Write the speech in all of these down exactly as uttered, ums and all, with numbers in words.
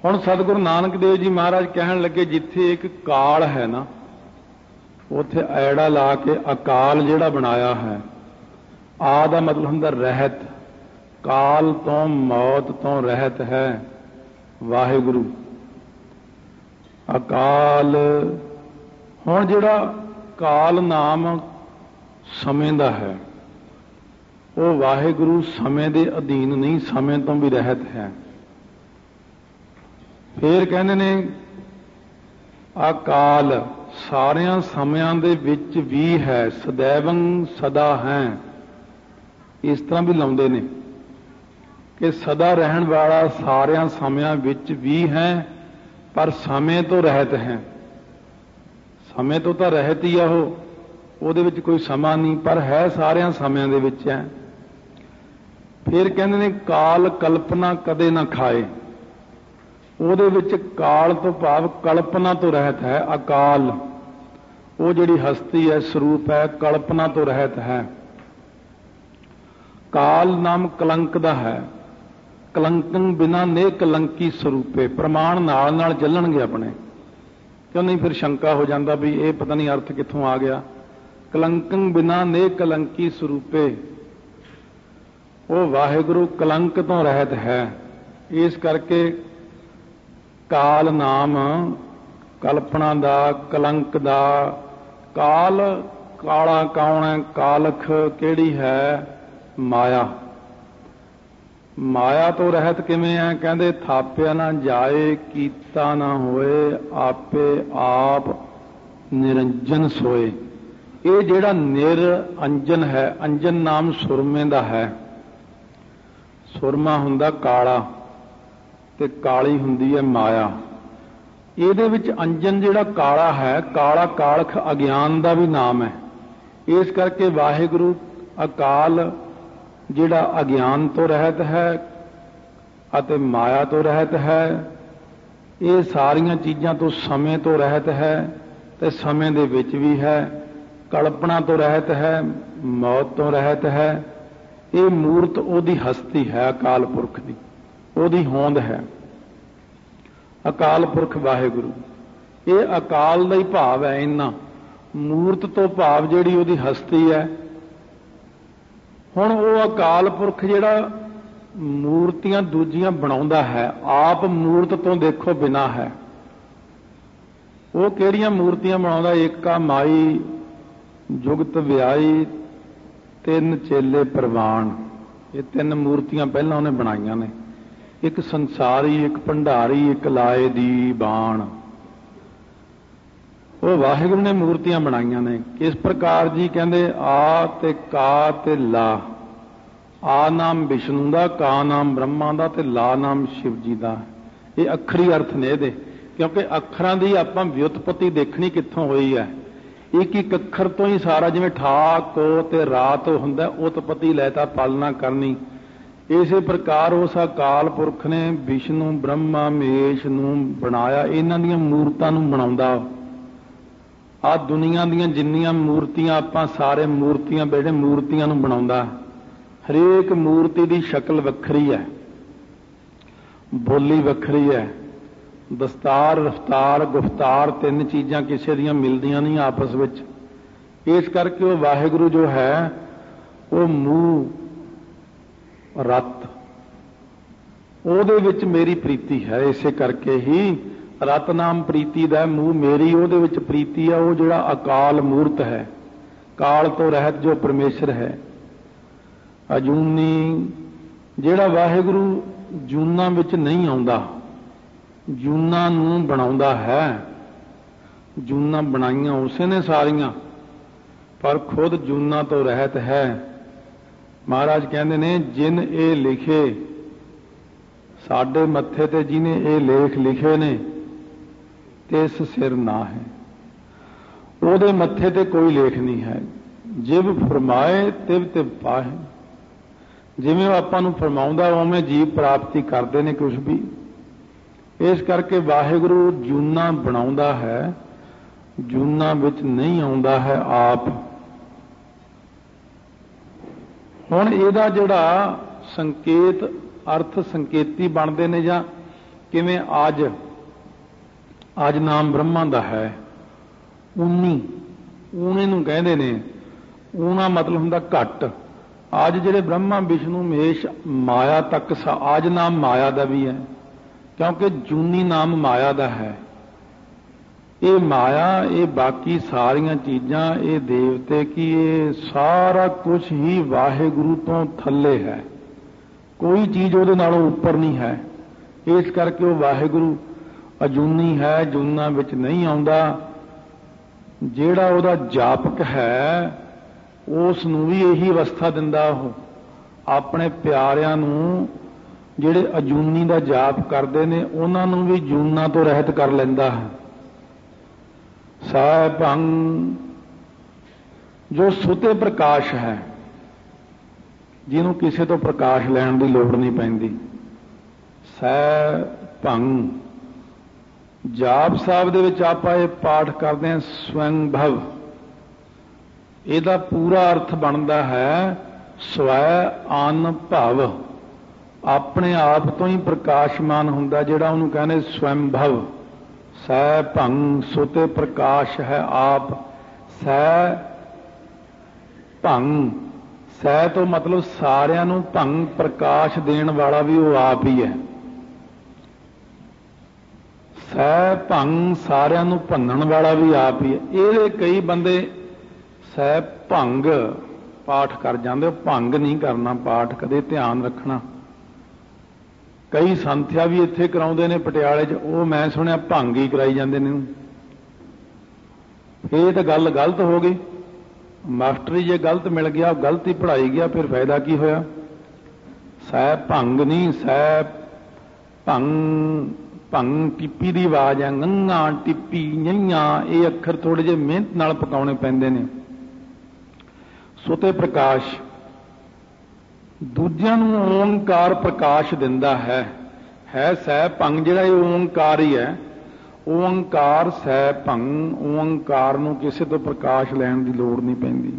ਹੁਣ सतगुरु नानक देव जी महाराज कहन लगे जिथे एक काल है ना उत्थे ऐड़ा ला के अकाल जिहड़ा बनाया है। आ दा मतलब हुंदा रहत, काल तो मौत तो रहत है वाहिगुरु अकाल। हुण जिहड़ा काल नाम समय दा है वो वाहिगुरु समय दे अधीन नहीं, समय तो भी रहत है। फिर कहते ने अकाल सारिया समयां दे विच भी है, सदैवं सदा है। इस तरह भी लाउंदे ने कि सदा रहन वाला सारिया समयां विच भी है, पर समय तो रहत है। समय तो तो रहत ही आ, ਉਹਦੇ ਵਿੱਚ कोई समा नहीं, पर है सारिया ਸਮਿਆਂ ਦੇ ਵਿੱਚ है। फिर कहते ने काल कल्पना कदे ना खाए, ਉਹਦੇ ਵਿੱਚ काल तो भाव कल्पना तो रहत है। अकाल वो जिहड़ी हस्ती है, स्वरूप है, कल्पना तो रहत है। काल नाम कलंक दा है, कलंकन बिना ने कलंकी स्वरूपे। प्रमाण नाल नाल ਚੱਲਣਗੇ अपने, क्यों नहीं फिर शंका हो जाता भी ये पता नहीं अर्थ कित्थों आ गया। कलंकन बिना ने कलंकी स्वरूपे, वो वाहिगुरु कलंक तो रहत है। इस करके काल नाम कल्पना दा, कलंक दा। काल काला कौन है, कालख केड़ी है, माया। माया तो रहत किवें है, कहंदे थापिया ना जाए, कीता ना होए, आपे आप निरंजन सोए। ये जिहड़ा निर अंजन है, अंजन नाम सुरमे दा है। सुरमा हुंदा काला ते काली हुंदी है माया। ਇਹਦੇ ਵਿੱਚ अंजन जिहड़ा काला है, काला कालख अज्ञान का भी नाम है। इस करके वाहिगुरु अकाल जिहड़ा अज्ञान तो रहत है अते माया तो रहत है। ये सारियां चीज़ां तो समय तो रहत है, ते समय दे विच भी है। कल्पना तो रहत है, मौत तो रहत है। ये मूर्त ओदी हस्ती है, अकाल पुरख की ओदी होंद है। अकाल पुरख वाहिगुरु ये अकाल का ही भाव है। इन्ना मूर्त तो भाव जिहड़ी ओदी हस्ती है। हुण वो अकाल पुरख जिहड़ा मूर्तियां दूजियां बनाउंदा है, आप मूर्त तो देखो बिना है। वो किहड़ियां मूर्तियां बनाउंदा, एक आ माई जुगत व्याई, तीन चेले प्रवान। ये तीन मूर्तियां पहला उन्हें बनाईयां ने, एक संसारी, एक भंडारी, एक लाए दी बाण। वो वाहिगुरु ने मूर्तियां बनाईयां ने। किस प्रकार जी, कहंदे आ ते का ते ला। आ नाम विष्णु दा, का नाम ब्रह्मा दा, ते ला नाम शिव जी दा। ये अखरी अर्थ ने इहदे, क्योंकि अखरां दी आपां व्युत्पत्ति देखनी कित्थों होई है। एक एक अखर तो ही सारा, जिवें ठा को ते रात हुंदा, उत्पत्ति लैता पालना करनी। इसे प्रकार उस अकाल पुरख ने विष्णु ब्रह्मा महेश नूं बनाया, इन्हां दीयां मूर्तां नूं बनाउंदा। आ दुनिया दीयां जिन्नियां मूर्तियां आपां सारे मूर्तियां बेड़े मूर्तियां नूं बनाउंदा। हरेक मूर्ति दी शक्ल वखरी है, बोली वखरी है, दस्तार रफ्तार गुफ्तार तीन चीज़ां किसी दियां मिलदियां नहीं आपस विच। इस करके वो वाहिगुरु जो है वो मूह रत, ਉਹਦੇ ਵਿੱਚ मेरी प्रीति है। इसे करके ही रत नाम प्रीति दा, मूह मेरी ਉਹਦੇ ਵਿੱਚ प्रीति है। वो जिहड़ा अकाल मूर्त है, काल तो रहत जो परमेश्वर है। अजूनी जिहड़ा वाहिगुरु जूना विच नहीं आउंदा, जूना नूं बनाउंदा है। जूना बनाईयां उसे ने सारियां, पर खुद जूना तो रहत है। महाराज कहंदे ने जिन ये लिखे साडे मत्थे ते, जिन्हें ये लेख लिखे ने तिस सिर ना है। ਉਹਦੇ मत्थे ते कोई लेख नहीं है। जिव फरमाए तिव तिव पाहे। जिवें आपां नूं फरमाउंदा उवें जीव प्राप्ति करते ने कुछ भी। इस करके वाहिगुरु जूना बनाउंदा है, जूना विच नहीं आउंदा है आप। हुण इहदा जिहड़ा संकेत अर्थ संकेती बनते ने, जां ਕਿਵੇਂ ਅੱਜ ਅੱਜ ਨਾਮ ਬ੍ਰਹਮਾ ਦਾ ਹੈ। ਊਨੀ ਊਣੇ ਨੂੰ ਕਹਿੰਦੇ ਨੇ। ਊਣਾ ਮਤਲਬ ਹੁੰਦਾ ਘੱਟ। ਅੱਜ ਜਿਹੜੇ ਬ੍ਰਹਮਾ ਵਿਸ਼ਨੂੰ ਮਹੇਸ਼ ਮਾਇਆ ਤੱਕ ਅੱਜ ਨਾਮ ਮਾਇਆ ਦਾ ਵੀ ਹੈ, ਕਿਉਂਕਿ ਜੂਨੀ ਨਾਮ ਮਾਇਆ ਦਾ ਹੈ। ਇਹ ਮਾਇਆ, ਇਹ ਬਾਕੀ ਸਾਰੀਆਂ ਚੀਜ਼ਾਂ, ਇਹ ਦੇਵਤੇ ਕੀ, ਇਹ ਸਾਰਾ ਕੁਝ ਹੀ ਵਾਹਿਗੁਰੂ ਤੋਂ ਥੱਲੇ ਹੈ। ਕੋਈ ਚੀਜ਼ ਉਹਦੇ ਨਾਲੋਂ ਉੱਪਰ ਨਹੀਂ ਹੈ। ਇਸ ਕਰਕੇ ਉਹ ਵਾਹਿਗੁਰੂ ਅਜੂਨੀ ਹੈ, ਜੂਨਾਂ ਵਿੱਚ ਨਹੀਂ ਆਉਂਦਾ। ਜਿਹੜਾ ਉਹਦਾ ਜਾਪਕ ਹੈ ਉਸ ਨੂੰ ਵੀ ਇਹੀ ਅਵਸਥਾ ਦਿੰਦਾ। ਉਹ ਆਪਣੇ ਪਿਆਰਿਆਂ ਨੂੰ ਜਿਹੜੇ ਅਜੂਨੀ ਦਾ ਜਾਪ ਕਰਦੇ ਨੇ ਉਹਨਾਂ ਨੂੰ ਵੀ ਜੂਨਾਂ ਤੋਂ ਰਹਿਤ ਕਰ ਲੈਂਦਾ ਹੈ। ਸਹਿ ਭੰਗ, ਜੋ ਸੁਤੇ ਪ੍ਰਕਾਸ਼ ਹੈ, ਜਿਹਨੂੰ ਕਿਸੇ ਤੋਂ ਪ੍ਰਕਾਸ਼ ਲੈਣ ਦੀ ਲੋੜ ਨਹੀਂ ਪੈਂਦੀ। ਸਹਿ ਭੰਗ ਜਾਪ ਸਾਹਿਬ ਦੇ ਵਿੱਚ ਆਪਾਂ ਇਹ ਪਾਠ ਕਰਦੇ ਹਾਂ ਸਵੈੰ ਭਵ। ਇਹਦਾ ਪੂਰਾ ਅਰਥ ਬਣਦਾ ਹੈ ਸਵੈ ਅਨੁਭਵ। ਆਪਣੇ ਆਪ ਤੋਂ ਹੀ ਪ੍ਰਕਾਸ਼ਮਾਨ ਹੁੰਦਾ, ਜਿਹੜਾ ਉਹਨੂੰ ਕਹਿੰਦੇ ਸਵੈੰ ਭਵ। ਸਹਿ ਭੰਗ ਸੁਤੇ ਪ੍ਰਕਾਸ਼ ਹੈ ਆਪ। ਸਹਿ ਭੰਗ, ਸਹਿ ਤੋਂ ਮਤਲਬ ਸਾਰਿਆਂ ਨੂੰ ਭੰਗ ਪ੍ਰਕਾਸ਼ ਦੇਣ ਵਾਲਾ ਵੀ ਉਹ ਆਪ ਹੀ ਹੈ। ਸਹਿ ਭੰਗ ਸਾਰਿਆਂ ਨੂੰ ਭੰਨਣ ਵਾਲਾ ਵੀ ਆਪ ਹੀ ਹੈ। ਇਹਦੇ ਕਈ ਬੰਦੇ ਸਹਿ ਭੰਗ ਪਾਠ ਕਰ ਜਾਂਦੇ, ਉਹ ਭੰਗ ਨਹੀਂ ਕਰਨਾ ਪਾਠ, ਕਦੇ ਧਿਆਨ ਰੱਖਣਾ। ਕਈ ਸੰਥਿਆ ਵੀ ਇੱਥੇ ਕਰਾਉਂਦੇ ਨੇ ਪਟਿਆਲੇ 'ਚ, ਉਹ ਮੈਂ ਸੁਣਿਆ ਭੰਗ ਹੀ ਕਰਾਈ ਜਾਂਦੇ ਨੇ। ਇਹ ਤਾਂ ਗੱਲ ਗਲਤ ਹੋ ਗਈ। ਮਾਸਟਰੀ ਜੇ ਗਲਤ ਮਿਲ ਗਿਆ, ਗਲਤ ਹੀ ਪੜ੍ਹਾਈ ਗਿਆ, ਫਿਰ ਫਾਇਦਾ ਕੀ ਹੋਇਆ। ਸਹਿ ਭੰਗ ਨਹੀਂ, ਸਹਿ ਭੰਗ। ਭੰਗ ਟਿੱਪੀ ਦੀ ਆਵਾਜ਼ ਹੈ। ਗੰਗਾ ਟਿੱਪੀ ਨਈਆਂ, ਇਹ ਅੱਖਰ ਥੋੜੇ ਜਿਹੇ ਮਿਹਨਤ ਨਾਲ ਪਕਾਉਣੇ ਪੈਂਦੇ ਨੇ। ਸੁਤੇ ਪ੍ਰਕਾਸ਼ ਦੂਜਿਆਂ ਨੂੰ ਓਂਕਾਰ ਪ੍ਰਕਾਸ਼ ਦਿੰਦਾ ਹੈ। ਹੈ ਸਹਿ ਭੰਗ ਜਿਹੜਾ ਇਹ ਓਂਕਾਰ ਹੀ ਹੈ। ਓਂਕਾਰ ਸਹਿ ਭੰਗ, ਓਂਕਾਰ ਨੂੰ ਕਿਸੇ ਤੋਂ ਪ੍ਰਕਾਸ਼ ਲੈਣ ਦੀ ਲੋੜ ਨਹੀਂ ਪੈਂਦੀ।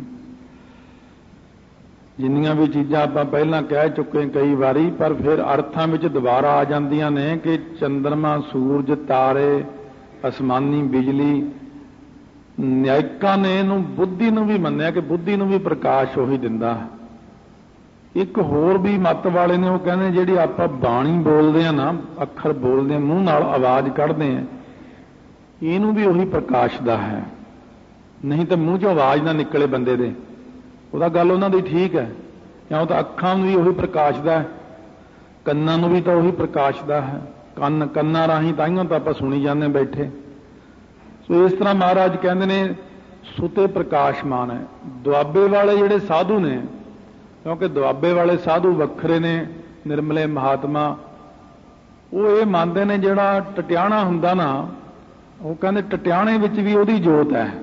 ਜਿੰਨੀਆਂ ਵੀ ਚੀਜ਼ਾਂ ਆਪਾਂ ਪਹਿਲਾਂ ਕਹਿ ਚੁੱਕੇ ਕਈ ਵਾਰੀ, ਪਰ ਫਿਰ ਅਰਥਾਂ ਵਿੱਚ ਦੁਬਾਰਾ ਆ ਜਾਂਦੀਆਂ ਨੇ ਕਿ ਚੰਦਰਮਾ, ਸੂਰਜ, ਤਾਰੇ, ਅਸਮਾਨੀ ਬਿਜਲੀ। ਨਿਆਇਕਾਂ ਨੇ ਇਹਨੂੰ ਬੁੱਧੀ ਨੂੰ ਵੀ ਮੰਨਿਆ ਕਿ ਬੁੱਧੀ ਨੂੰ ਵੀ ਪ੍ਰਕਾਸ਼ ਉਹੀ ਦਿੰਦਾ। ਇੱਕ ਹੋਰ ਵੀ ਮੱਤ ਵਾਲੇ ਨੇ, ਉਹ ਕਹਿੰਦੇ ਜਿਹੜੀ ਆਪਾਂ ਬਾਣੀ ਬੋਲਦੇ ਆ ਨਾ, ਅੱਖਰ ਬੋਲਦੇ ਆ, ਮੂੰਹ ਨਾਲ ਆਵਾਜ਼ ਕੱਢਦੇ ਆ, ਇਹਨੂੰ ਵੀ ਉਹੀ ਪ੍ਰਕਾਸ਼ ਦਾ ਹੈ। ਨਹੀਂ ਤਾਂ ਮੂੰਹ 'ਚੋਂ ਆਵਾਜ਼ ਨਾ ਨਿਕਲੇ ਬੰਦੇ ਦੇ, ਉਹਦਾ ਗੱਲ ਉਹਨਾਂ ਦੀ ਠੀਕ ਹੈ। ਕਿਉਂ ਤਾਂ ਅੱਖਾਂ ਨੂੰ ਵੀ ਉਹੀ ਪ੍ਰਕਾਸ਼ ਦਾ ਹੈ, ਕੰਨਾਂ ਨੂੰ ਵੀ ਤਾਂ ਉਹੀ ਪ੍ਰਕਾਸ਼ ਦਾ ਹੈ। ਕੰਨ ਕੰਨਾਂ ਰਾਹੀਂ ਤਾਈਆਂ ਤਾਂ ਆਪਾਂ ਸੁਣੀ ਜਾਂਦੇ ਬੈਠੇ। ਸੋ ਇਸ ਤਰ੍ਹਾਂ ਮਹਾਰਾਜ ਕਹਿੰਦੇ ਨੇ ਸੁਤੇ ਪ੍ਰਕਾਸ਼ਮਾਨ ਹੈ। ਦੁਆਬੇ ਵਾਲੇ ਜਿਹੜੇ ਸਾਧੂ ਨੇ, ਕਿਉਂਕਿ ਦੁਆਬੇ ਵਾਲੇ ਸਾਧੂ ਵੱਖਰੇ ਨੇ, ਨਿਰਮਲੇ ਮਹਾਤਮਾ, ਉਹ ਇਹ ਮੰਨਦੇ ਨੇ ਜਿਹੜਾ ਟਟਿਆਣਾ ਹੁੰਦਾ ਨਾ, ਉਹ ਕਹਿੰਦੇ ਟਟਿਆਣੇ ਵਿੱਚ ਵੀ ਉਹਦੀ ਜੋਤ ਹੈ।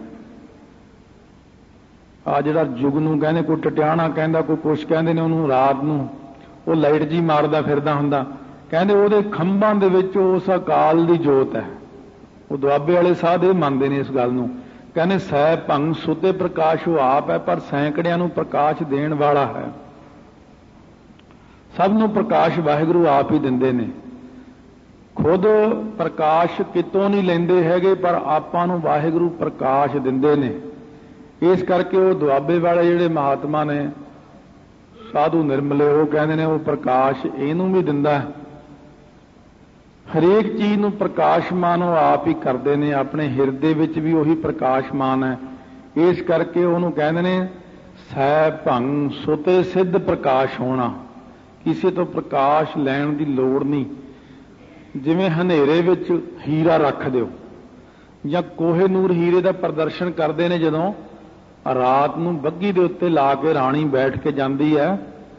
ਆ ਜਿਹੜਾ ਜੁਗ ਨੂੰ ਕਹਿੰਦੇ, ਕੋਈ ਟਟਿਆਣਾ ਕਹਿੰਦਾ, ਕੋਈ ਕੁਛ ਕਹਿੰਦੇ ਨੇ ਉਹਨੂੰ, ਰਾਤ ਨੂੰ ਉਹ ਲਾਈਟ ਜੀ ਮਾਰਦਾ ਫਿਰਦਾ ਹੁੰਦਾ, ਕਹਿੰਦੇ ਉਹਦੇ ਖੰਭਾਂ ਦੇ ਵਿੱਚ ਉਸ ਅਕਾਲ ਦੀ ਜੋਤ ਹੈ। ਉਹ ਦੁਆਬੇ ਵਾਲੇ ਸਾਧ ਇਹ ਮੰਨਦੇ ਨੇ ਇਸ ਗੱਲ ਨੂੰ। ਕਹਿੰਦੇ ਸਹਿ ਭੰਗ ਸੁਤੇ ਪ੍ਰਕਾਸ਼ ਉਹ ਆਪ ਹੈ, ਪਰ ਸੈਂਕੜਿਆਂ ਨੂੰ ਪ੍ਰਕਾਸ਼ ਦੇਣ ਵਾਲਾ ਹੈ। ਸਭ ਨੂੰ ਪ੍ਰਕਾਸ਼ ਵਾਹਿਗੁਰੂ ਆਪ ਹੀ ਦਿੰਦੇ ਨੇ। ਖੁਦ ਪ੍ਰਕਾਸ਼ ਕਿਤੋਂ ਨਹੀਂ ਲੈਂਦੇ ਹੈਗੇ, ਪਰ ਆਪਾਂ ਨੂੰ ਵਾਹਿਗੁਰੂ ਪ੍ਰਕਾਸ਼ ਦਿੰਦੇ ਨੇ। ਇਸ ਕਰਕੇ ਉਹ ਦੁਆਬੇ ਵਾਲੇ ਜਿਹੜੇ ਮਹਾਤਮਾ ਨੇ, ਸਾਧੂ ਨਿਰਮਲੇ, ਉਹ ਕਹਿੰਦੇ ਨੇ ਉਹ ਪ੍ਰਕਾਸ਼ ਇਹਨੂੰ ਵੀ ਦਿੰਦਾ ਹੈ। ਹਰੇਕ ਚੀਜ਼ ਨੂੰ ਪ੍ਰਕਾਸ਼ਮਾਨ ਉਹ ਆਪ ਹੀ ਕਰਦੇ ਨੇ। ਆਪਣੇ ਹਿਰਦੇ ਵਿੱਚ ਵੀ ਉਹੀ ਪ੍ਰਕਾਸ਼ਮਾਨ ਹੈ। ਇਸ ਕਰਕੇ ਉਹਨੂੰ ਕਹਿੰਦੇ ਨੇ ਸਹਿ ਭੰਗ ਸੁਤੇ ਸਿੱਧ ਪ੍ਰਕਾਸ਼ ਹੋਣਾ। ਕਿਸੇ ਤੋਂ ਪ੍ਰਕਾਸ਼ ਲੈਣ ਦੀ ਲੋੜ ਨਹੀਂ। ਜਿਵੇਂ ਹਨੇਰੇ ਵਿੱਚ ਹੀਰਾ ਰੱਖ ਦਿਓ, ਜਾਂ ਕੋਹੇ ਨੂਰ ਹੀਰੇ ਦਾ ਪ੍ਰਦਰਸ਼ਨ ਕਰਦੇ ਨੇ, ਜਦੋਂ ਰਾਤ ਨੂੰ ਬੱਗੀ ਦੇ ਉੱਤੇ ਲਾ ਕੇ ਰਾਣੀ ਬੈਠ ਕੇ ਜਾਂਦੀ ਹੈ,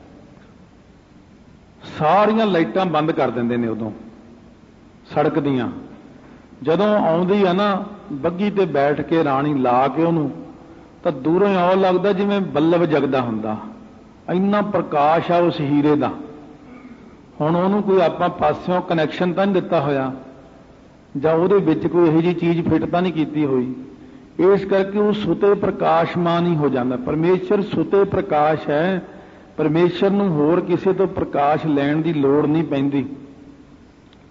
ਸਾਰੀਆਂ ਲਾਈਟਾਂ ਬੰਦ ਕਰ ਦਿੰਦੇ ਨੇ ਉਦੋਂ ਸੜਕ ਦੀਆਂ। ਜਦੋਂ ਆਉਂਦੀ ਹੈ ਨਾ ਬੱਗੀ ਤੇ ਬੈਠ ਕੇ ਰਾਣੀ ਲਾ ਕੇ ਉਹਨੂੰ, ਤਾਂ ਦੂਰੋਂ ਇਉਂ ਲੱਗਦਾ ਜਿਵੇਂ ਬੱਲਬ ਜਗਦਾ ਹੁੰਦਾ। ਇੰਨਾ ਪ੍ਰਕਾਸ਼ ਆ ਉਸ ਹੀਰੇ ਦਾ। ਹੁਣ ਉਹਨੂੰ ਕੋਈ ਆਪਾਂ ਪਾਸਿਓਂ ਕਨੈਕਸ਼ਨ ਤਾਂ ਨਹੀਂ ਦਿੱਤਾ ਹੋਇਆ, ਜਾਂ ਉਹਦੇ ਵਿੱਚ ਕੋਈ ਇਹੋ ਜਿਹੀ ਚੀਜ਼ ਫਿੱਟ ਤਾਂ ਨਹੀਂ ਕੀਤੀ ਹੋਈ। ਇਸ ਕਰਕੇ ਉਹ ਸੁਤੇ ਪ੍ਰਕਾਸ਼ਮਾਨ ਹੀ ਹੋ ਜਾਂਦਾ। ਪਰਮੇਸ਼ਰ ਸੁਤੇ ਪ੍ਰਕਾਸ਼ ਹੈ। ਪਰਮੇਸ਼ਰ ਨੂੰ ਹੋਰ ਕਿਸੇ ਤੋਂ ਪ੍ਰਕਾਸ਼ ਲੈਣ ਦੀ ਲੋੜ ਨਹੀਂ ਪੈਂਦੀ।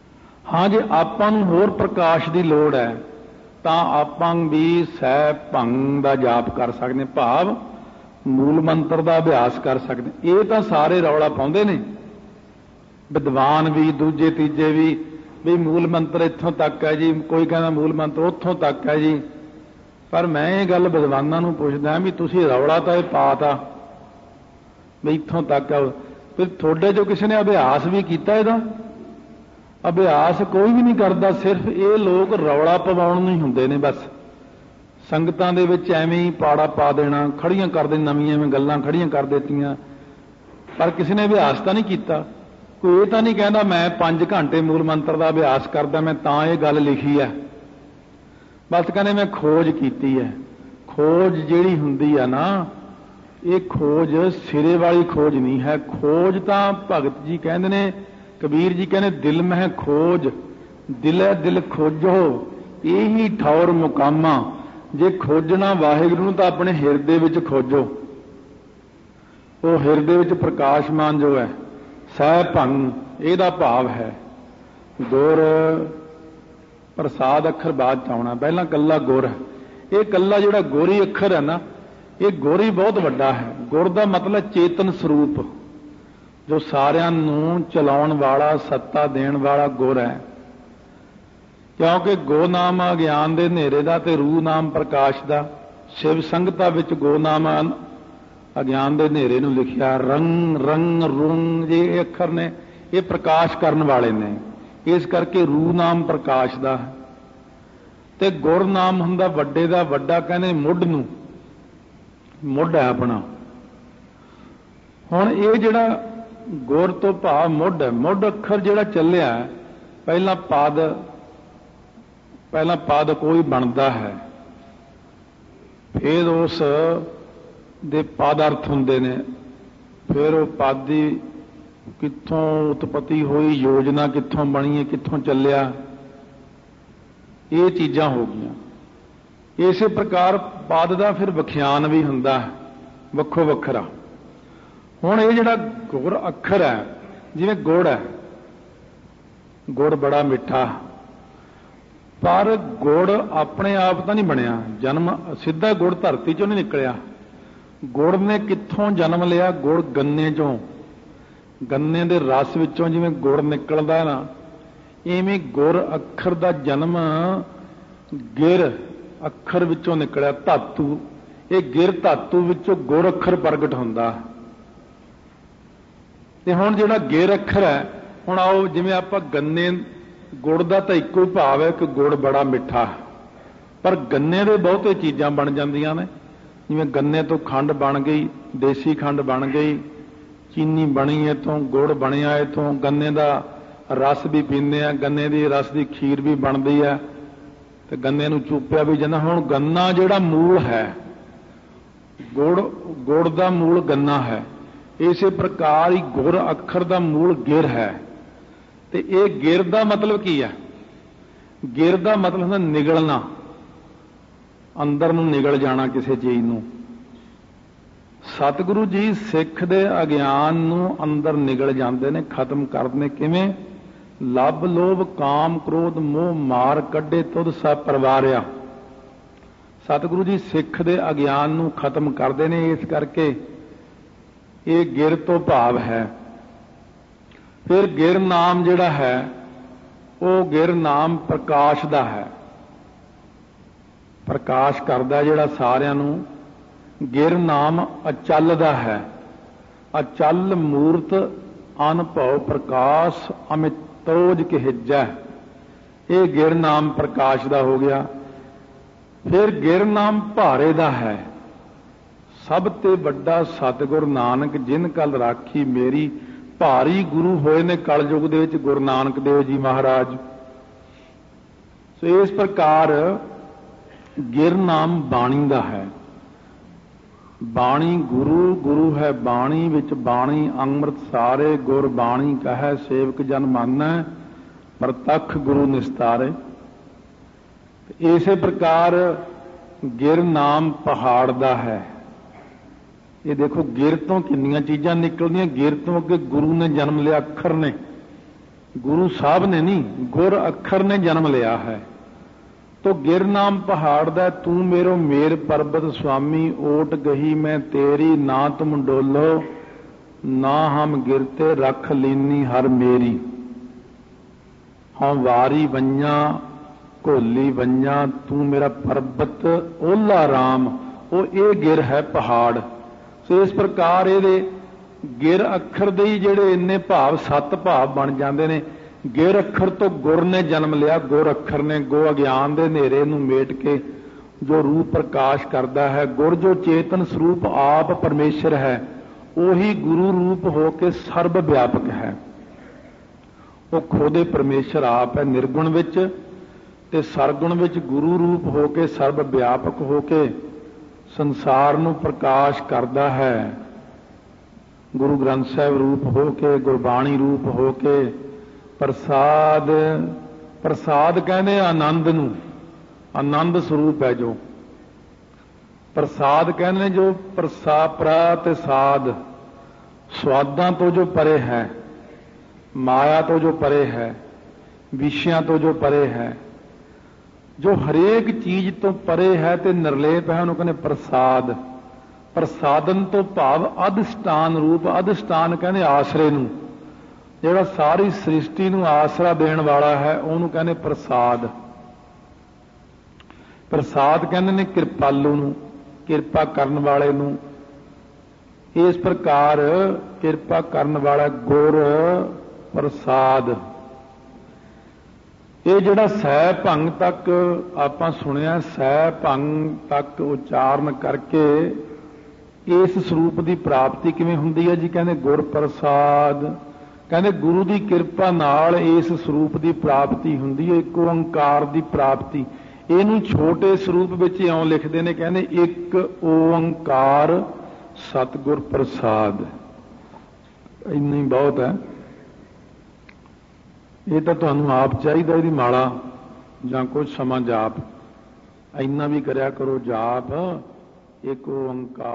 हाँ जे आपां नूं होर प्रकाश की लोड़ है तो आपां भी सह भंग का जाप कर सकते, भाव मूल मंत्र का अभ्यास कर सकते। ये तो सारे रौला पाउंदे ने, विद्वान भी दूजे तीजे भी, भी मूल मंत्र इत्थों तक है जी, कोई कहना मूल मंत्र उत्थों तक है जी। पर मैं ये गल विद्वानां नूं पुछदा भी तुसीं रौला तो ये पाता भी इत्थों तक है, फिर थोड़े जो किसी ने अभ्यास भी किया, इहदा अभ्यास कोई भी नहीं करता, सिर्फ ये लोग रौला पवाउण नहीं हुंदे ने, बस संगतां दे विच एवें ही पाड़ा पा देना, खड़ियां कर दे, नवीं एवें गल्लां खड़ियां कर देतियां, पर किसी ने अभ्यास तो नहीं किया। कोई ये तो नहीं कहता मैं पांच घंटे मूल मंत्र का अभ्यास करदा, मैं तां ये गल लिखी है, बस कहने मैं खोज की है। खोज जिहड़ी हुंदी है ना, ये खोज सिरे वाली खोज नहीं है। खोज तो भगत जी कहते ने, कबीर जी कहने दिल में खोज, दिले दिल खोजो यही ठौर मुकामा। जे खोजना वाहिगुरू नूं तां अपने हिरदे विच खोजो, वो हिरदे विच प्रकाशमान जो है सह भंग, इहदा भाव है। गुर प्रसाद अखर बाद च आउणा, पहला कल्ला गुर है। ये कल्ला जिहड़ा गोरी अखर है ना, ये गोरी बहुत वड्डा है। गुर दा मतलब चेतन स्वरूप, जो सारियां नूं चलाउण वाला, सत्ता देण वाला गुर है। क्योंकि गो नाम अज्ञान दे नेरे दा ते रूह नाम प्रकाश दा। शिव संगता विच गो नाम अज्ञान दे नेरे नूं लिखिया, रंग रंग रुंग जे अखर ने ये प्रकाश करन वाले ने, इस करके रूह नाम प्रकाश दा है। ते गुर नाम हुंदा वड्डे दा वड्डा, कहने मुੱਢ नूं, मुੱਢ है अपना। हुण ये जिहड़ा गुर तो भाव मुੱਢ है, मुੱਢ अखर जिहड़ा ਚੱਲਿਆ, पहला पद, पहला पद कोई बनता है, फिर उस दे पद अर्थ हुंदे ने, फिर वो पद की कित्थों उत्पत्ति हुई, योजना कित्थों बनी है, कित्थों ਚੱਲਿਆ, ये चीज़ां हो गईयां। इस प्रकार पद का फिर विख्यान भी हुंदा है वक्खो वखरा। हुण ये जिहड़ा गुर अखर है, जिवें गुड़ है, गुड़ बड़ा मिठा, पर गुड़ अपने आप तो नहीं बनया, जन्म सीधा गुड़ धरती चों नहीं निकलिया। गुड़ ने कित्थों जन्म लिया? गुड़ गन्ने चों, गन्ने दे रस विचों जिवें गुड़ निकलदा है ना, इवें गुर अखर दा जन्म गिर अखर विचों निकलिया, धातु। ये गिर धातु विचों गुर अखर प्रगट हुंदा। ते हुण जिहड़ा गिर अखर है, हुण आओ जिवें आपां गन्ने, गुड़ दा तां इक्को ही भाव है कि गुड़ बड़ा मिठा, पर गन्ने दे बहुते चीज़ां बन जांदियां ने। जिवें गन्ने तो खंड बन गई, देसी खंड बन गई, चीनी बनी इथों, गुड़ बनिया इथों, गन्ने दा रस भी पींदे आ, गन्ने दी रस की खीर भी बनती है, तो गन्ने नूं चूपिया भी जांदा। हुण गन्ना जिहड़ा मूल है, गुड़ गुड़ दा मूल गन्ना है, इस प्रकार ही गुर अखर दा मूल गिर है। तो ये गिर दा मतलब की है? गिर दा मतलब है निगलना, अंदर नूं निगल जाना किसी चीज़ नूं। सतगुरु जी सिख दे अज्ञान नूं अंदर निगल जाते ने, खत्म करते किवें? लभ लोभ काम क्रोध मोह मार कड्डे तुध सा परवारिया। सतगुरु जी सिख दे अज्ञान नूं खत्म करते ने, इस करके ये गिर तो भाव है। फिर गिर नाम जिहड़ा है, वो गिर नाम प्रकाश दा है, प्रकाश करदा जिहड़ा सारियां नूं। गिर नाम अचल दा है, अचल मूर्त अनभव प्रकाश अमितोज किहिजा, ये गिर नाम प्रकाश दा हो गया। फिर गिर नाम भारे दा है, सब ते वड्डा सतगुर नानक जिन कल राखी मेरी। भारी गुरु होए ने कलयुग दे विच गुरु नानक देव जी महाराज। सो इस प्रकार गिर नाम बाणी दा है। बाणी गुरु, गुरु है बाणी विच बाणी अमृत सारे, गुर बाणी कहे सेवक जन मानै, प्रतख गुरु निस्तारे। इसे प्रकार गिर नाम पहाड़ दा है। ये देखो गिर तो कितनी चीज़ां निकलदियां, गिर तो अगे गुरु ने जन्म लिया, अखर ने। गुरु साहब ने नहीं, गुर अखर ने जन्म लिया है। तो गिर नाम पहाड़ दा तू मेरो मेर पर्वत स्वामी, ओट गही मैं तेरी ना तुम डोलो, ना हम गिरते रख लीनी हर मेरी। हम वारी बंजा घोली बंजा, तू मेरा पर्वत ओला राम। वो ये गिर है पहाड़। सो इस प्रकार ये गिर अखर दे जिहड़े इन्ने भाव सत्त भाव बन जाते हैं। गिर अखर तो गुर ने जन्म लिया। गुर अखर ने गो अज्ञान के नेरे नूं मेट के जो रूप प्रकाश करता है। गुर जो चेतन स्वरूप आप परमेश्वर है, वही गुरु रूप होके सर्व व्यापक है। वो खुद परमेश्वर आप है निर्गुण विच ते सरगुण विच गुरु रूप होके सर्व व्यापक होके संसार नूं प्रकाश करता है। गुरु ग्रंथ साहिब रूप होके, गुरबाणी रूप होके प्रसाद, प्रसाद कहते आनंद नूं, आनंद स्वरूप है जो प्रसाद कहते जो प्रसा प्रा ते साध, स्वादां तो जो परे है, माया तो जो परे है, विषयां तो जो परे है, जो हरेक चीज तो परे है ते निर्लेप है, उन्होंने कहते प्रसाद। प्रसादन तो भाव अधिष्ठान रूप, अधिष्ठान कहते आसरे नूं, जिहड़ा सारी सृष्टि नूं आसरा देण वाला है, उहनूं कहते प्रसाद। प्रसाद कहते ने किरपालू नूं, किरपा करन वाले नूं। इस प्रकार किरपा करन वाला गुर प्रसाद। ये जिहड़ा सै भंग तक आपां सुनिया, सै भंग तक उचारण करके इस स्वरूप की प्राप्ति किवें हुंदी है जी? कहते गुर प्रसाद, कहते गुरु की किरपा नाल इस स्वरूप की प्राप्ति हुंदी है, एक ओंकार की प्राप्ति। इनू छोटे स्वरूप विच इउं लिखते हैं, कहते एक ओंकार सतगुर प्रसाद। इन्ना ही बहुत है। ये तो तुहानूं आप चाहिए इहदी माला जां कुछ समा जाप, इन्ना भी करया करो जाप, एक ओंकार।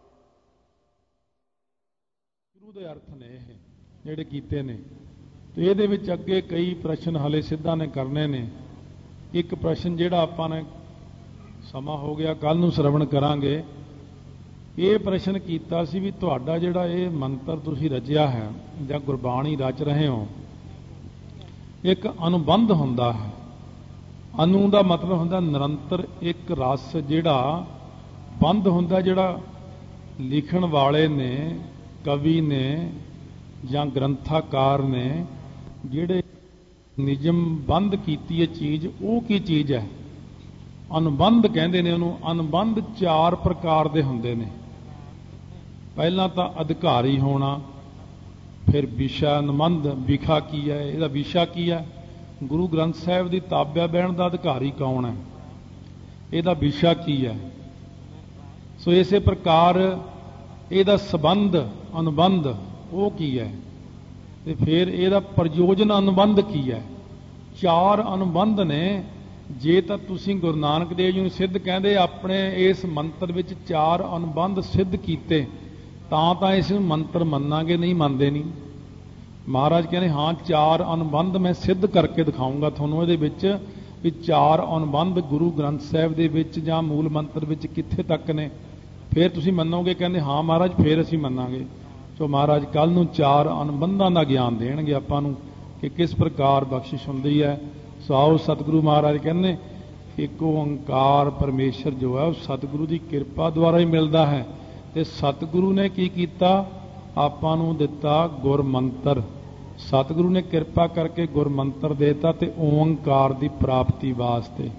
गुरु दे अर्थ ने ये ਜਿਹੜੇ ਕੀਤੇ ਨੇ। ਤੇ ਇਹਦੇ ਵਿੱਚ ਅੱਗੇ ਕਈ ਪ੍ਰਸ਼ਨ ਹਲੇ ਸਿੱਧਾ ਨੇ ਕਰਨੇ ਨੇ। ਇੱਕ ਪ੍ਰਸ਼ਨ ਜਿਹੜਾ ਆਪਾਂ ਨੇ ਸਮਾਂ ਹੋ ਗਿਆ ਕੱਲ ਨੂੰ ਸ਼ਰਵਣ ਕਰਾਂਗੇ। ਇਹ ਪ੍ਰਸ਼ਨ ਕੀਤਾ ਸੀ ਵੀ ਤੁਹਾਡਾ ਜਿਹੜਾ ਇਹ ਮੰਤਰ ਤੁਸੀਂ ਰਚਿਆ ਹੈ ਜਾਂ ਗੁਰਬਾਣੀ ਰਚ ਰਹੇ ਹੋ, ਇੱਕ ਅਨੁਬੰਧ ਹੁੰਦਾ ਹੈ। ਅਨੂ ਦਾ ਮਤਲਬ ਹੁੰਦਾ ਨਿਰੰਤਰ ਇੱਕ ਰਸ, ਜਿਹੜਾ ਬੰਧ ਹੁੰਦਾ ਜਿਹੜਾ ਲਿਖਣ ਵਾਲੇ ਨੇ, ਕਵੀ ਨੇ ਜਾਂ ਗ੍ਰੰਥਾਕਾਰ ਨੇ ਜਿਹੜੇ ਨਿਯਮ ਬੰਦ ਕੀਤੀ ਹੈ ਚੀਜ਼, ਉਹ ਕੀ ਚੀਜ਼ ਹੈ? ਅਨੁਬੰਧ ਕਹਿੰਦੇ ਨੇ ਉਹਨੂੰ। ਅਨੁਬੰਧ ਚਾਰ ਪ੍ਰਕਾਰ ਦੇ ਹੁੰਦੇ ਨੇ। ਪਹਿਲਾਂ ਤਾਂ ਅਧਿਕਾਰੀ ਹੋਣਾ, ਫਿਰ ਵਿਸ਼ਾ ਅਨੁਬੰਧ। ਵਿਖਾ ਕੀ ਹੈ? ਇਹਦਾ ਵਿਸ਼ਾ ਕੀ ਹੈ? ਗੁਰੂ ਗ੍ਰੰਥ ਸਾਹਿਬ ਦੀ ਤਾਬਿਆ ਬਹਿਣ ਦਾ ਅਧਿਕਾਰੀ ਕੌਣ ਹੈ? ਇਹਦਾ ਵਿਸ਼ਾ ਕੀ ਹੈ? ਸੋ ਇਸੇ ਪ੍ਰਕਾਰ ਇਹਦਾ ਸੰਬੰਧ ਅਨੁਬੰਧ ਉਹ ਕੀ ਹੈ, ਤੇ ਫਿਰ ਇਹਦਾ ਪ੍ਰਯੋਜਨ ਅਨੁਬੰਧ ਕੀ ਹੈ। ਚਾਰ ਅਨੁਬੰਧ ਨੇ। ਜੇ ਤਾਂ ਤੁਸੀਂ ਗੁਰੂ ਨਾਨਕ ਦੇਵ ਜੀ ਨੂੰ ਸਿੱਧ ਕਹਿੰਦੇ ਆਪਣੇ ਇਸ ਮੰਤਰ ਵਿੱਚ ਚਾਰ ਅਨੁਬੰਧ ਸਿੱਧ ਕੀਤੇ, ਤਾਂ ਤਾਂ ਇਸ ਨੂੰ ਮੰਤਰ ਮੰਨਾਂਗੇ, ਨਹੀਂ ਮੰਨਦੇ ਨਹੀਂ। ਮਹਾਰਾਜ ਕਹਿੰਦੇ ਹਾਂ ਚਾਰ ਅਨੁਬੰਧ ਮੈਂ ਸਿੱਧ ਕਰਕੇ ਦਿਖਾਊਂਗਾ ਤੁਹਾਨੂੰ ਇਹਦੇ ਵਿੱਚ ਵੀ ਚਾਰ ਅਨੁਬੰਧ ਗੁਰੂ ਗ੍ਰੰਥ ਸਾਹਿਬ ਦੇ ਵਿੱਚ ਜਾਂ ਮੂਲ ਮੰਤਰ ਵਿੱਚ ਕਿੱਥੇ ਤੱਕ ਨੇ, ਫਿਰ ਤੁਸੀਂ ਮੰਨੋਗੇ। ਕਹਿੰਦੇ ਹਾਂ ਮਹਾਰਾਜ ਫਿਰ ਅਸੀਂ ਮੰਨਾਂਗੇ। ਸੋ ਮਹਾਰਾਜ ਕੱਲ ਨੂੰ ਚਾਰ ਅਨੁਬੰਧਾਂ ਦਾ ਗਿਆਨ ਦੇਣਗੇ ਆਪਾਂ ਨੂੰ ਕਿ ਕਿਸ ਪ੍ਰਕਾਰ ਬਖਸ਼ਿਸ਼ ਹੁੰਦੀ ਹੈ। ਸੋ ਆਓ ਸਤਿਗੁਰੂ ਮਹਾਰਾਜ ਕਹਿੰਦੇ ਇੱਕ ਓੰਕਾਰ ਪਰਮੇਸ਼ਰ ਜੋ ਹੈ ਉਹ ਸਤਿਗੁਰੂ ਦੀ ਕਿਰਪਾ ਦੁਆਰਾ ਹੀ ਮਿਲਦਾ ਹੈ। ਤੇ ਸਤਿਗੁਰੂ ਨੇ ਕੀ ਕੀਤਾ? ਆਪਾਂ ਨੂੰ ਦਿੱਤਾ ਗੁਰ ਮੰਤਰ। ਸਤਿਗੁਰੂ ਨੇ ਕਿਰਪਾ ਕਰਕੇ ਗੁਰ ਮੰਤਰ ਦੇਤਾ ਤੇ ਓੰਕਾਰ ਦੀ ਪ੍ਰਾਪਤੀ ਵਾਸਤੇ।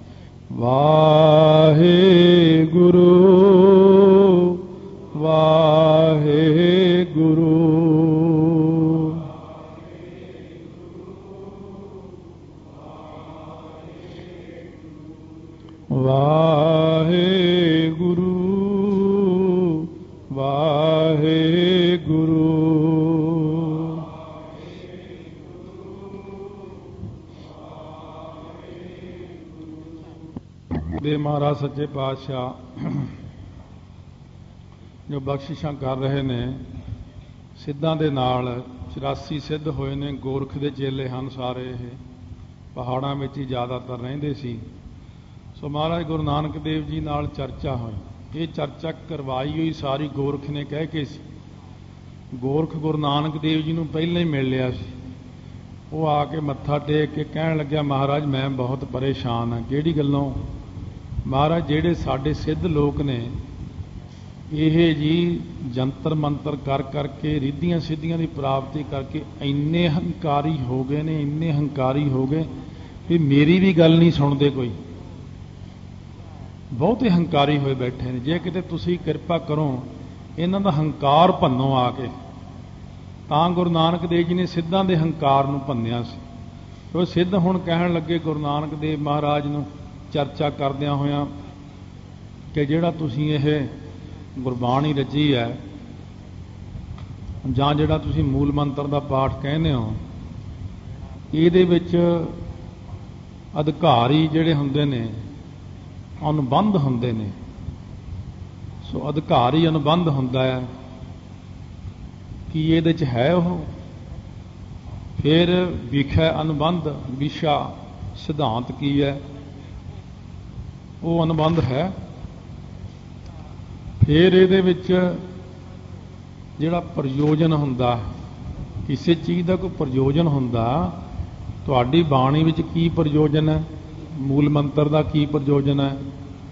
ਵਾਹਿਗੁਰੂ ਵਾਹਿਗੁਰੂ ਵਾਹਿਗੁਰੂ ਵਾਹਿਗੁਰੂ ਦੇ ਮਹਾਰਾਜ ਸੱਚੇ ਪਾਤਸ਼ਾਹ ਜੋ ਬਖਸ਼ਿਸ਼ਾਂ ਕਰ ਰਹੇ ਨੇ ਸਿੱਧਾਂ ਦੇ ਨਾਲ ਚੁਰਾਸੀ ਸਿੱਧ ਹੋਏ ਨੇ, ਗੋਰਖ ਦੇ ਚੇਲੇ ਹਨ ਸਾਰੇ। ਇਹ ਪਹਾੜਾਂ ਵਿੱਚ ਹੀ ਜ਼ਿਆਦਾਤਰ ਰਹਿੰਦੇ ਸੀ। ਸੋ ਮਹਾਰਾਜ ਗੁਰੂ ਨਾਨਕ ਦੇਵ ਜੀ ਨਾਲ ਚਰਚਾ ਹੋਈ। ਇਹ ਚਰਚਾ ਕਰਵਾਈ ਹੋਈ ਸਾਰੀ ਗੋਰਖ ਨੇ ਕਹਿ ਕੇ ਸੀ। ਗੋਰਖ ਗੁਰੂ ਨਾਨਕ ਦੇਵ ਜੀ ਨੂੰ ਪਹਿਲਾਂ ਹੀ ਮਿਲ ਲਿਆ ਸੀ। ਉਹ ਆ ਕੇ ਮੱਥਾ ਟੇਕ ਕੇ ਕਹਿਣ ਲੱਗਿਆ, ਮਹਾਰਾਜ ਮੈਂ ਬਹੁਤ ਪਰੇਸ਼ਾਨ ਹਾਂ। ਕਿਹੜੀ ਗੱਲੋਂ? ਮਹਾਰਾਜ ਜਿਹੜੇ ਸਾਡੇ ਸਿੱਧ ਲੋਕ ਨੇ ਇਹ ਜੀ ਜੰਤਰ ਮੰਤਰ ਕਰ ਕਰਕੇ ਰਿੱਧੀਆਂ ਸਿੱਧੀਆਂ ਦੀ ਪ੍ਰਾਪਤੀ ਕਰਕੇ ਇੰਨੇ ਹੰਕਾਰੀ ਹੋ ਗਏ ਨੇ, ਇੰਨੇ ਹੰਕਾਰੀ ਹੋ ਗਏ ਵੀ ਮੇਰੀ ਵੀ ਗੱਲ ਨਹੀਂ ਸੁਣਦੇ ਕੋਈ। ਬਹੁਤੇ ਹੰਕਾਰੀ ਹੋਏ ਬੈਠੇ ਨੇ। ਜੇ ਕਿਤੇ ਤੁਸੀਂ ਕਿਰਪਾ ਕਰੋ ਇਹਨਾਂ ਦਾ ਹੰਕਾਰ ਭੰਨੋ ਆ ਕੇ। ਤਾਂ ਗੁਰੂ ਨਾਨਕ ਦੇਵ ਜੀ ਨੇ ਸਿੱਧਾਂ ਦੇ ਹੰਕਾਰ ਨੂੰ ਭੰਨਿਆ ਸੀ। ਉਹ ਸਿੱਧ ਹੁਣ ਕਹਿਣ ਲੱਗੇ ਗੁਰੂ ਨਾਨਕ ਦੇਵ ਮਹਾਰਾਜ ਨੂੰ ਚਰਚਾ ਕਰਦਿਆਂ ਹੋਇਆਂ ਕਿ ਜਿਹੜਾ ਤੁਸੀਂ ਇਹ ਗੁਰਬਾਣੀ ਰਚੀ ਹੈ ਜਾਂ ਜਿਹੜਾ ਤੁਸੀਂ ਮੂਲ ਮੰਤਰ ਦਾ ਪਾਠ ਕਹਿੰਦੇ ਹੋ, ਇਹਦੇ ਵਿੱਚ ਅਧਿਕਾਰੀ ਜਿਹੜੇ ਹੁੰਦੇ ਨੇ ਅਨੁਬੰਧ ਹੁੰਦੇ ਨੇ। ਸੋ ਅਧਿਕਾਰੀ ਅਨੁਬੰਧ ਹੁੰਦਾ ਹੈ ਕਿ ਇਹਦੇ 'ਚ ਹੈ ਉਹ। ਫਿਰ ਵਿਖੇ ਅਨੁਬੰਧ, ਵਿਸ਼ਾ ਸਿਧਾਂਤ ਕੀ ਹੈ, ਉਹ ਅਨੁਬੰਧ ਹੈ। ਫਿਰ ਇਹਦੇ ਵਿੱਚ ਜਿਹੜਾ ਪ੍ਰਯੋਜਨ ਹੁੰਦਾ, ਕਿਸੇ ਚੀਜ਼ ਦਾ ਕੋਈ ਪ੍ਰਯੋਜਨ ਹੁੰਦਾ। ਤੁਹਾਡੀ ਬਾਣੀ ਵਿੱਚ ਕੀ ਪ੍ਰਯੋਜਨ ਹੈ, ਮੂਲ ਮੰਤਰ ਦਾ ਕੀ ਪ੍ਰਯੋਜਨ ਹੈ?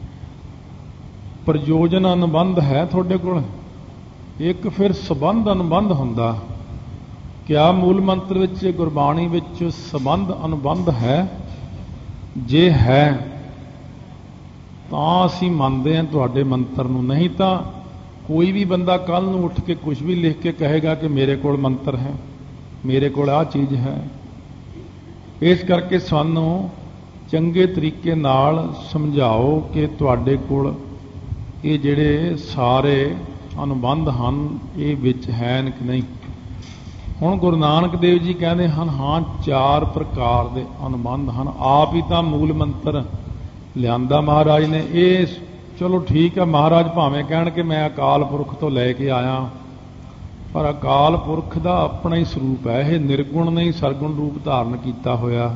ਪ੍ਰਯੋਜਨ ਅਨੁਬੰਧ ਹੈ ਤੁਹਾਡੇ ਕੋਲ। ਇੱਕ ਫਿਰ ਸੰਬੰਧ ਅਨੁਬੰਧ ਹੁੰਦਾ। ਕਿਆ ਮੂਲ ਮੰਤਰ ਵਿੱਚ, ਗੁਰਬਾਣੀ ਵਿੱਚ ਸੰਬੰਧ ਅਨੁਬੰਧ ਹੈ? ਜੇ ਹੈ ਤਾਂ ਅਸੀਂ ਮੰਨਦੇ ਹਾਂ ਤੁਹਾਡੇ ਮੰਤਰ ਨੂੰ। ਨਹੀਂ ਤਾਂ ਕੋਈ ਵੀ ਬੰਦਾ ਕੱਲ ਨੂੰ ਉੱਠ ਕੇ ਕੁਝ ਵੀ ਲਿਖ ਕੇ ਕਹੇਗਾ ਕਿ ਮੇਰੇ ਕੋਲ ਮੰਤਰ ਹੈ, ਮੇਰੇ ਕੋਲ ਆਹ ਚੀਜ਼ ਹੈ। ਇਸ ਕਰਕੇ ਸਾਨੂੰ ਚੰਗੇ ਤਰੀਕੇ ਨਾਲ ਸਮਝਾਓ ਕਿ ਤੁਹਾਡੇ ਕੋਲ ਇਹ ਜਿਹੜੇ ਸਾਰੇ ਅਨੁਬੰਧ ਹਨ ਇਹ ਵਿੱਚ ਹੈ ਕਿ ਨਹੀਂ। ਹੁਣ ਗੁਰੂ ਨਾਨਕ ਦੇਵ ਜੀ ਕਹਿੰਦੇ ਹਨ ਹਾਂ ਚਾਰ ਪ੍ਰਕਾਰ ਦੇ ਅਨੁਬੰਧ ਹਨ। ਆਪ ਹੀ ਤਾਂ ਮੂਲ ਮੰਤਰ ਲਿਆਂਦਾ ਮਹਾਰਾਜ ਨੇ। ਇਹ ਚਲੋ ਠੀਕ ਹੈ, ਮਹਾਰਾਜ ਭਾਵੇਂ ਕਹਿਣ ਕਿ ਮੈਂ ਅਕਾਲ ਪੁਰਖ ਤੋਂ ਲੈ ਕੇ ਆਇਆ, ਪਰ ਅਕਾਲ ਪੁਰਖ ਦਾ ਆਪਣਾ ਹੀ ਸਰੂਪ ਹੈ। ਇਹ ਨਿਰਗੁਣ ਨਹੀਂ ਸਰਗੁਣ ਰੂਪ ਧਾਰਨ ਕੀਤਾ ਹੋਇਆ।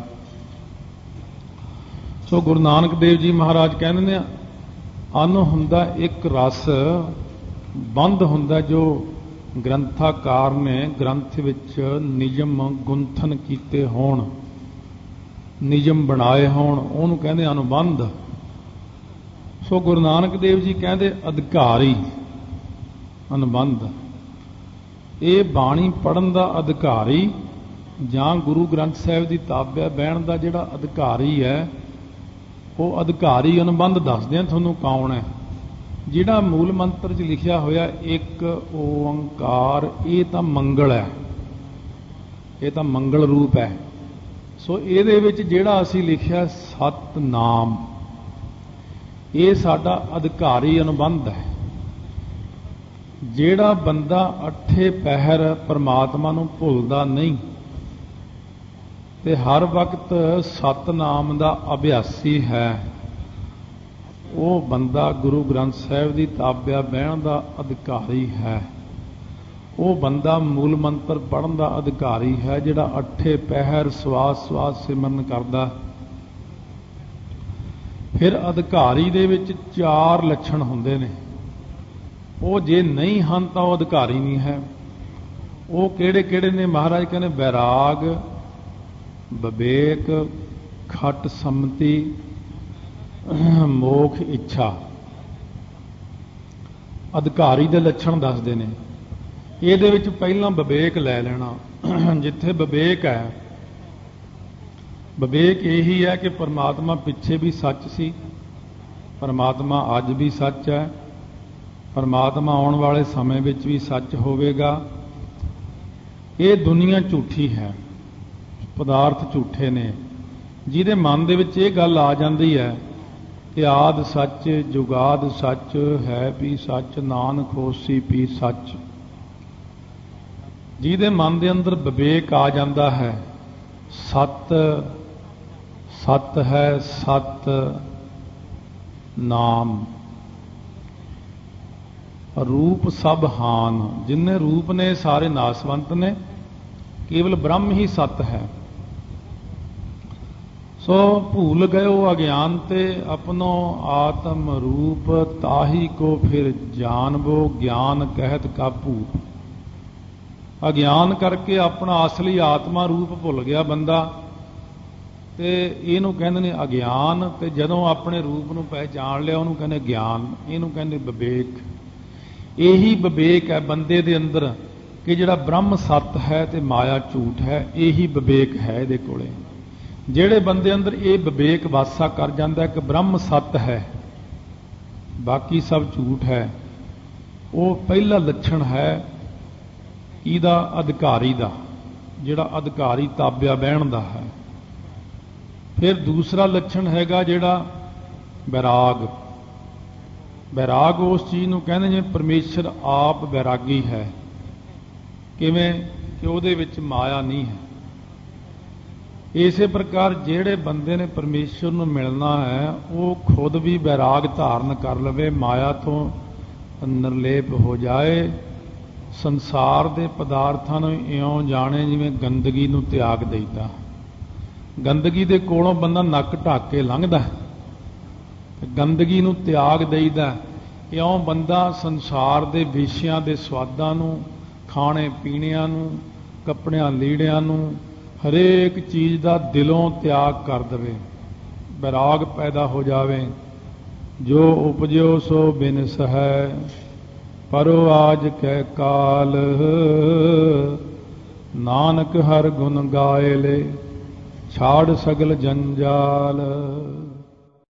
ਸੋ ਗੁਰੂ ਨਾਨਕ ਦੇਵ ਜੀ ਮਹਾਰਾਜ ਕਹਿੰਦੇ ਨੇ ਅਨ ਹੁੰਦਾ ਇੱਕ ਰਸ, ਬੰਧ ਹੁੰਦਾ ਜੋ ਗ੍ਰੰਥਾਕਾਰ ਨੇ ਗ੍ਰੰਥ ਵਿੱਚ ਨਿਯਮ ਗੁੰਥਨ ਕੀਤੇ ਹੋਣ, ਨਿਯਮ ਬਣਾਏ ਹੋਣ, ਉਹਨੂੰ ਕਹਿੰਦੇ ਅਨੁਬੰਧ। ਸੋ ਗੁਰੂ ਨਾਨਕ ਦੇਵ ਜੀ ਕਹਿੰਦੇ ਅਧਿਕਾਰੀ ਅਨੁਬੰਧ। ਇਹ ਬਾਣੀ ਪੜ੍ਹਨ ਦਾ ਅਧਿਕਾਰੀ ਜਾਂ ਗੁਰੂ ਗ੍ਰੰਥ ਸਾਹਿਬ ਦੀ ਤਾਬਿਆ ਬਹਿਣ ਦਾ ਜਿਹੜਾ ਅਧਿਕਾਰੀ ਹੈ, ਉਹ ਅਧਿਕਾਰੀ ਅਨੁਬੰਧ ਦੱਸਦੇ ਆ ਤੁਹਾਨੂੰ ਕੌਣ ਹੈ। ਜਿਹੜਾ ਮੂਲ ਮੰਤਰ 'ਚ ਲਿਖਿਆ ਹੋਇਆ ਇੱਕ ਓੰਕਾਰ, ਇਹ ਤਾਂ ਮੰਗਲ ਹੈ, ਇਹ ਤਾਂ ਮੰਗਲ ਰੂਪ ਹੈ। ਸੋ ਇਹਦੇ ਵਿੱਚ ਜਿਹੜਾ ਅਸੀਂ ਲਿਖਿਆ ਸਤਨਾਮ, ਇਹ ਸਾਡਾ ਅਧਿਕਾਰੀ ਅਨੁਬੰਧ ਹੈ। ਜਿਹੜਾ ਬੰਦਾ ਅੱਠੇ ਪਹਿਰ ਪਰਮਾਤਮਾ ਨੂੰ ਭੁੱਲਦਾ ਨਹੀਂ ਤੇ ਹਰ ਵਕਤ ਸਤਨਾਮ ਦਾ ਅਭਿਆਸੀ ਹੈ, ਉਹ ਬੰਦਾ ਗੁਰੂ ਗ੍ਰੰਥ ਸਾਹਿਬ ਦੀ ਤਾਬਿਆ ਬਹਿਣ ਦਾ ਅਧਿਕਾਰੀ ਹੈ। ਉਹ ਬੰਦਾ ਮੂਲ ਮੰਤਰ ਪੜ੍ਹਨ ਦਾ ਅਧਿਕਾਰੀ ਹੈ, ਜਿਹੜਾ ਅੱਠੇ ਪਹਿਰ ਸਵਾਸ ਸਵਾਸ ਸਿਮਰਨ ਕਰਦਾ। ਫਿਰ ਅਧਿਕਾਰੀ ਦੇ ਵਿੱਚ ਚਾਰ ਲੱਛਣ ਹੁੰਦੇ ਨੇ। ਉਹ ਜੇ ਨਹੀਂ ਹਨ ਤਾਂ ਉਹ ਅਧਿਕਾਰੀ ਨਹੀਂ ਹੈ। ਉਹ ਕਿਹੜੇ ਕਿਹੜੇ ਨੇ? ਮਹਾਰਾਜ ਕਹਿੰਦੇ ਵੈਰਾਗ, ਵਿਵੇਕ, ਖਟ ਸੰਮਤੀ, ਮੋਖ ਇੱਛਾ। ਅਧਿਕਾਰੀ ਦੇ ਲੱਛਣ ਦੱਸਦੇ ਨੇ। ਇਹਦੇ ਵਿੱਚ ਪਹਿਲਾਂ ਵਿਵੇਕ ਲੈ ਲੈਣਾ। ਜਿੱਥੇ ਵਿਵੇਕ ਹੈ, ਵਿਵੇਕ ਇਹੀ ਹੈ ਕਿ ਪਰਮਾਤਮਾ ਪਿੱਛੇ ਵੀ ਸੱਚ ਸੀ, ਪਰਮਾਤਮਾ ਅੱਜ ਵੀ ਸੱਚ ਹੈ, ਪਰਮਾਤਮਾ ਆਉਣ ਵਾਲੇ ਸਮੇਂ ਵਿੱਚ ਵੀ ਸੱਚ ਹੋਵੇਗਾ। ਇਹ ਦੁਨੀਆ ਝੂਠੀ ਹੈ, ਪਦਾਰਥ ਝੂਠੇ ਨੇ। ਜਿਹਦੇ ਮਨ ਦੇ ਵਿੱਚ ਇਹ ਗੱਲ ਆ ਜਾਂਦੀ ਹੈ ਕਿ ਆਦ ਸੱਚ ਜੁਗਾਦ ਸੱਚ ਹੈ ਵੀ ਸੱਚ, ਨਾਨਕ ਹੋਸੀ ਵੀ ਸੱਚ, ਜਿਹਦੇ ਮਨ ਦੇ ਅੰਦਰ ਵਿਵੇਕ ਆ ਜਾਂਦਾ ਹੈ, ਸਤ ਸਤ ਹੈ, ਸਤ ਨਾਮ, ਰੂਪ ਸਭ ਹਾਨ। ਜਿੰਨੇ ਰੂਪ ਨੇ ਸਾਰੇ ਨਾਸਵੰਤ ਨੇ, केवल ब्रह्म ही सत है। सो भूल गयो अज्ञान ते अपनो आत्म रूप, ताही को फिर जानबो ज्ञान कहत का भूप। अज्ञान करके अपना असली आत्मा रूप भुल गया बंदा, ते इहनूं कहंदे ने अज्ञान। ते जदों अपने रूप नूं पहचान लिया उहनूं कहंदे ज्ञान, इहनूं कहंदे विवेक। यही विवेक है बंदे दे अंदर कि जिहड़ा ब्रह्म सत है ते माया झूठ है, यही विवेक है इहदे कोले। ਜਿਹੜੇ ਬੰਦੇ ਅੰਦਰ ਇਹ ਵਿਵੇਕ ਵਾਸਾ ਕਰ ਜਾਂਦਾ ਕਿ ਬ੍ਰਹਮ ਸੱਤ ਹੈ, ਬਾਕੀ ਸਭ ਝੂਠ ਹੈ, ਉਹ ਪਹਿਲਾ ਲੱਛਣ ਹੈ ਇਹਦਾ ਅਧਿਕਾਰੀ ਦਾ, ਜਿਹੜਾ ਅਧਿਕਾਰੀ ਤਾਬਿਆ ਬਹਿਣ ਦਾ ਹੈ। ਫਿਰ ਦੂਸਰਾ ਲੱਛਣ ਹੈਗਾ ਜਿਹੜਾ ਵੈਰਾਗ। ਵੈਰਾਗ ਉਸ ਚੀਜ਼ ਨੂੰ ਕਹਿੰਦੇ ਜਿਵੇਂ ਪਰਮੇਸ਼ਰ ਆਪ ਵੈਰਾਗੀ ਹੈ। ਕਿਵੇਂ ਕਿ ਉਹਦੇ ਵਿੱਚ ਮਾਇਆ ਨਹੀਂ ਹੈ। ਇਸੇ ਪ੍ਰਕਾਰ ਜਿਹੜੇ ਬੰਦੇ ਨੇ ਪਰਮੇਸ਼ਰ ਨੂੰ ਮਿਲਣਾ ਹੈ ਉਹ ਖੁਦ ਵੀ ਵੈਰਾਗ ਧਾਰਨ ਕਰ ਲਵੇ, ਮਾਇਆ ਤੋਂ ਨਿਰਲੇਪ ਹੋ ਜਾਏ, ਸੰਸਾਰ ਦੇ ਪਦਾਰਥਾਂ ਨੂੰ ਇਉਂ ਜਾਣੇ ਜਿਵੇਂ ਗੰਦਗੀ ਨੂੰ ਤਿਆਗ ਦੇਈਦਾ। ਗੰਦਗੀ ਦੇ ਕੋਲੋਂ ਬੰਦਾ ਨੱਕ ਢੱਕ ਕੇ ਲੰਘਦਾ, ਗੰਦਗੀ ਨੂੰ ਤਿਆਗ ਦੇਈਦਾ। ਇਉਂ ਬੰਦਾ ਸੰਸਾਰ ਦੇ ਵਿਸ਼ਿਆਂ ਦੇ ਸਵਾਦਾਂ ਨੂੰ, ਖਾਣੇ ਪੀਣਿਆਂ ਨੂੰ, ਕੱਪੜਿਆਂ ਲੀੜਿਆਂ ਨੂੰ, ਹਰੇਕ ਚੀਜ਼ ਦਾ ਦਿਲੋਂ ਤਿਆਗ ਕਰ ਦੇਵੇ, ਵੈਰਾਗ ਪੈਦਾ ਹੋ ਜਾਵੇ। ਜੋ ਉਪਜਿਓ ਸੋ ਬਿਨਸ ਹੈ, ਪਰੋ ਆਜ ਕੈ ਕਾਲ। ਨਾਨਕ ਹਰ ਗੁਣ ਗਾਏ ਲੈ, ਛਾੜ ਸਗਲ ਜੰਜਾਲ।